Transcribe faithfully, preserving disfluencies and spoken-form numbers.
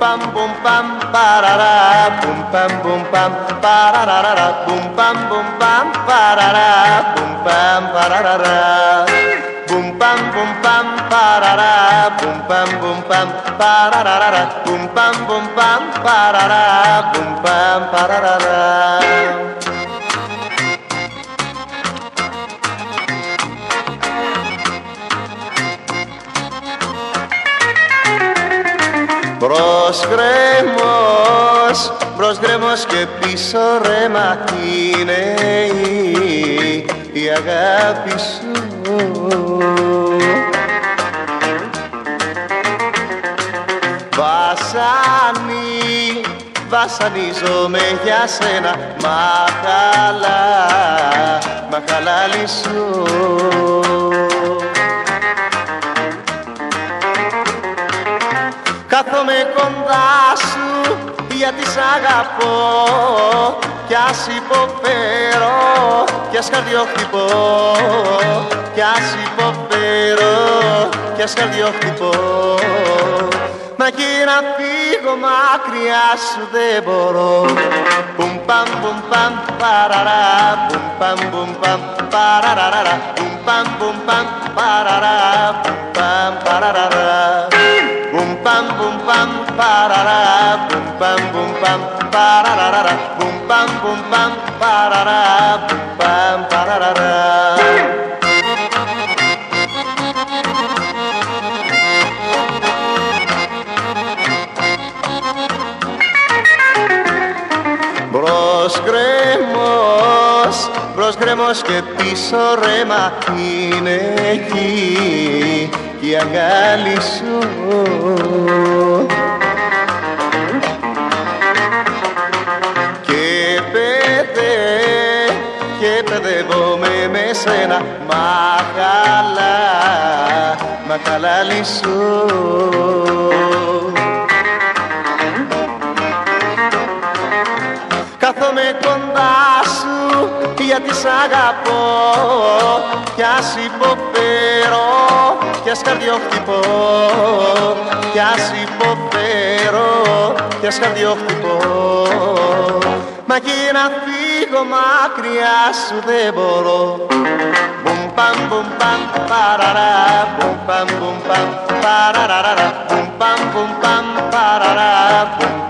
pam bum pam parara bum pam bum pam parara bum pam bum pam parara bum pam parara bum pam bum pam parara bum pam bum pam parara bum pam bum pam parara bum pam parara. Μπρος γκρέμος, μπρος γκρέμος και πίσω ρέμα είναι η, η αγάπη σου. Βασανί, βασανίζομαι για σένα, μαχαλά, μαχαλάλι σου. Κάθομαι κοντά σου γιατί σ' αγαπώ κι ας υποφέρω κι ας καρδιοχτυπώ κι ας υποφέρω κι ας καρδιοχτυπώ. Μα κι να φύγω μακριά σου δεν μπορώ. Πουμ παμ πουμ παμ παραρά πουμ παμ πουμ παμ παραραρα πουμ παμ πουμ παμ παραρά πουμ παμ παραραρα bum pam bum pam parara bum pam bum pam parara bum pam bum pam parara bum pam parara. Μπρος γκρέμος, μπρος γκρέμος και πίσω ρέμα είναι εκεί κι η αγκάλι σου. Και παιδε, και παιδεύομαι με σένα, μαχαλά, μαχαλάλι σου. Κάθομαι κοντά σου γιατί σ' αγαπώ κι ας υποφέρω κι ας καρδιοχτυπώ κι ας υποφέρω κι ας καρδιοχτυπώ. Μα κι να φύγω μακριά σου δεν μπορώ. Μπουμ παμ μπουμ παμ παραρά μπουμ παμ μπουμ παμ παραραρα μπουμ παμ μπουμ παμ παραρά μπουμ